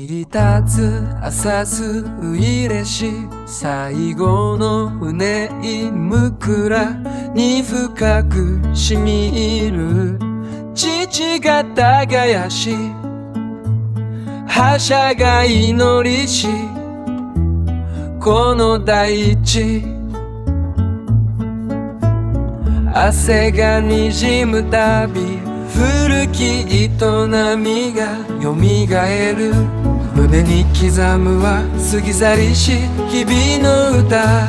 切り立つ浅す入れし最後の船いむくらに深くしみ入る父が耕し覇者が祈りしこの大地汗がにじむたび古き営みがよみがえる胸に刻むは過ぎ去りし日々の歌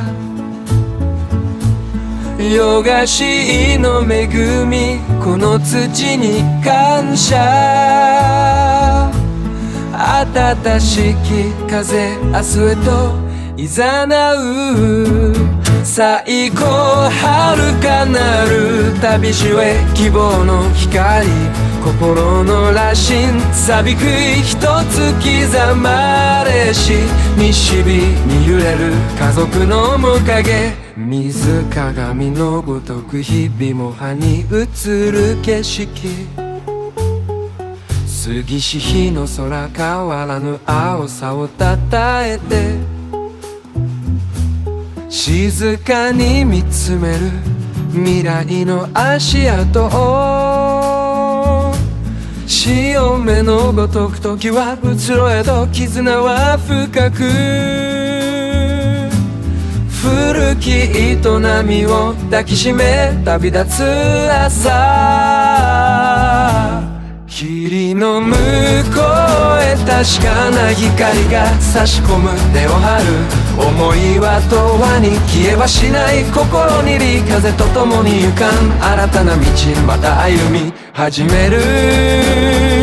夜がしの恵みこの土に感謝暖しき風明日へといざなう最高遥かなる旅路へ希望の光心の羅針錆びく一つ刻まれし西日に揺れる家族の面影水鏡のごとく日々も葉に映る景色過ぎし日の空変わらぬ青さをたたえて静かに見つめる未来の足跡を潮目のごとく時は移ろえど絆は深く古き営みを抱きしめ旅立つ朝霧の向こうへ確かな光が差し込む根を張る思いは永遠に消えはしない心にり風と共に行かん新たな道また歩み始める